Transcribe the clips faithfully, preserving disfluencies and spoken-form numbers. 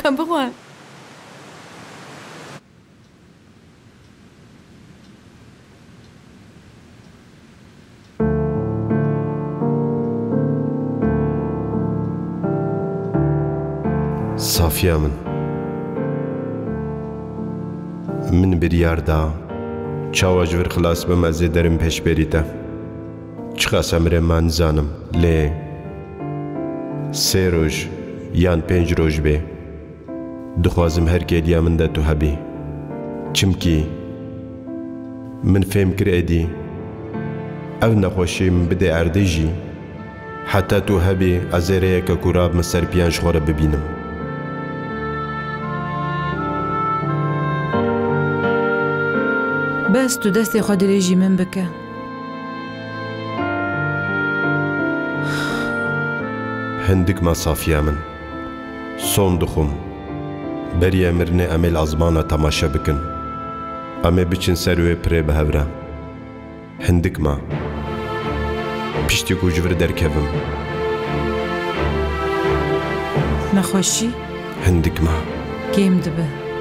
بخواه صافیه من من بریار دا چاواج ور خلاص بمزه درم پیش بریده چه قسم من زانم لی سه روز یان پنج روز به دخوازم هر گلیا من ده تو هبی چمکی من فهم کردی او نخوشی من بده اردیجی حتی تو هبی ازره که کوراب مسر پیانش خوره ببینم بس تو دستی خود ریجی من بکه هندک ما صافیه من صون دخم بری امرنه امل ازمانه تماشا بکن امه بچن سروی پره بهوره هندک ما پشتی گوجور درکوم نخوشی؟ هندک ما گیم دبه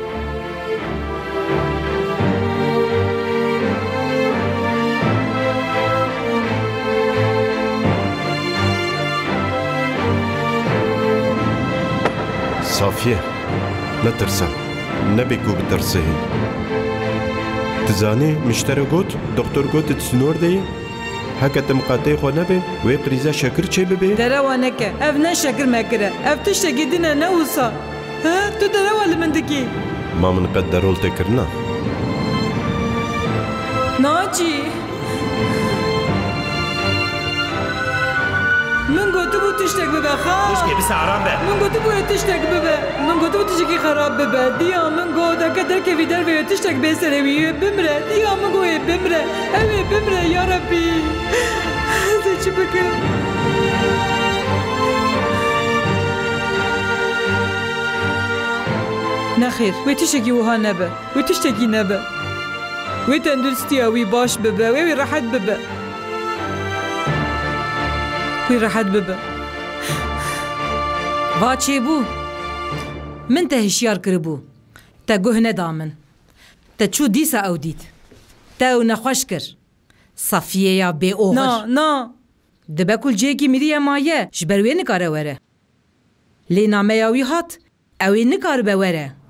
صافیه نترسه نبگو بترسه تزانی مشتری گوت دکتر گوت تسنور دی هکت مقاطعی خو نبه وی قریزه شکر چه ببه دروانه که اف نه شکر مکره اف تشتگی دینه نوسا ها تو دروال من دکی ما من قد درول تکرنا ناجی من گوتو بو تشتگ ببه خواه مشکی بس آرام به من گوتو بو تشتگ ببه من گوتو بو تشتگی خراب ببه دیا من گو دکه درکه وی در وی تشتگ بیسره وی بمره دیا من گوی بمره اوی بمره یا ربی ده چی بکن نخیر وی تشتگی وها نبه وی تشتگی نبه وی تندرستی وی باش ببه وی راحت ببه وی راحت ببه وا چی بو من ته هشیار کربو تا گوه ندامن تا چو دیسا او دید تا او نخوش کر صفیه یا بی اوغر نا نا دبه کل جیگی میری مایه جبروی نکاره وره لی نامه یاوی هات اوی نکار بوره